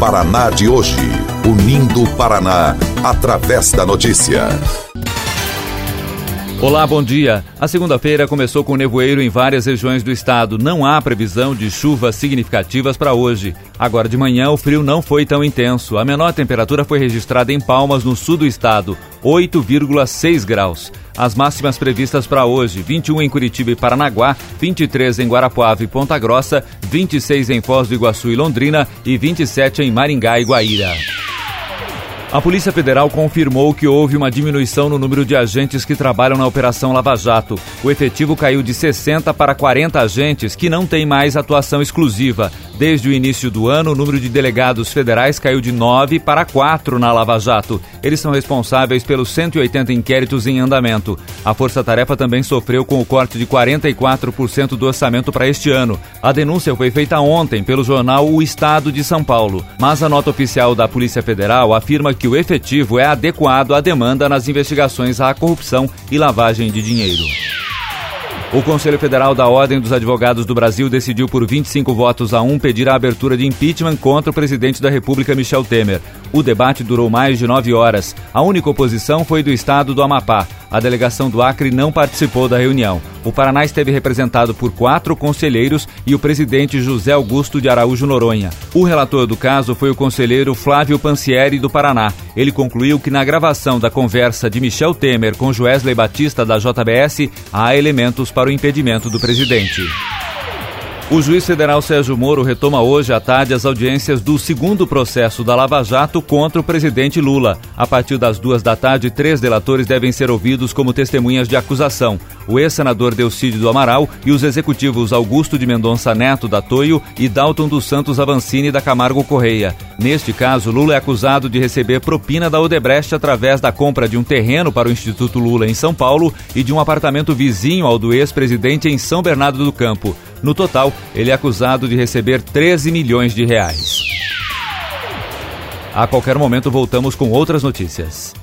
Paraná de hoje. Unindo o Paraná através da notícia. Olá, bom dia. A segunda-feira começou com nevoeiro em várias regiões do estado. Não há previsão de chuvas significativas para hoje. Agora de manhã, o frio não foi tão intenso. A menor temperatura foi registrada em Palmas, no sul do estado, 8,6 graus. As máximas previstas para hoje: 21 em Curitiba e Paranaguá, 23 em Guarapuava e Ponta Grossa, 26 em Foz do Iguaçu e Londrina e 27 em Maringá e Guaíra. A Polícia Federal confirmou que houve uma diminuição no número de agentes que trabalham na Operação Lava Jato. O efetivo caiu de 60 para 40 agentes que não têm mais atuação exclusiva. Desde o início do ano, o número de delegados federais caiu de 9 para 4 na Lava Jato. Eles são responsáveis pelos 180 inquéritos em andamento. A Força Tarefa também sofreu com o corte de 44% do orçamento para este ano. A denúncia foi feita ontem pelo jornal O Estado de São Paulo. Mas a nota oficial da Polícia Federal afirma que o efetivo é adequado à demanda nas investigações à corrupção e lavagem de dinheiro. O Conselho Federal da Ordem dos Advogados do Brasil decidiu por 25 votos a 1 pedir a abertura de impeachment contra o presidente da República, Michel Temer. O debate durou mais de 9 horas. A única oposição foi do estado do Amapá. A delegação do Acre não participou da reunião. O Paraná esteve representado por 4 conselheiros e o presidente José Augusto de Araújo Noronha. O relator do caso foi o conselheiro Flávio Pansieri, do Paraná. Ele concluiu que na gravação da conversa de Michel Temer com Joesley Batista, da JBS, há elementos para o impedimento do presidente. O juiz federal Sérgio Moro retoma hoje à tarde as audiências do segundo processo da Lava Jato contra o presidente Lula. A partir das 2 da tarde, 3 delatores devem ser ouvidos como testemunhas de acusação: o ex-senador Delcídio do Amaral e os executivos Augusto de Mendonça Neto, da Toio, e Dalton dos Santos Avancini, da Camargo Correia. Neste caso, Lula é acusado de receber propina da Odebrecht através da compra de um terreno para o Instituto Lula em São Paulo e de um apartamento vizinho ao do ex-presidente em São Bernardo do Campo. No total, ele é acusado de receber 13 milhões de reais. A qualquer momento voltamos com outras notícias.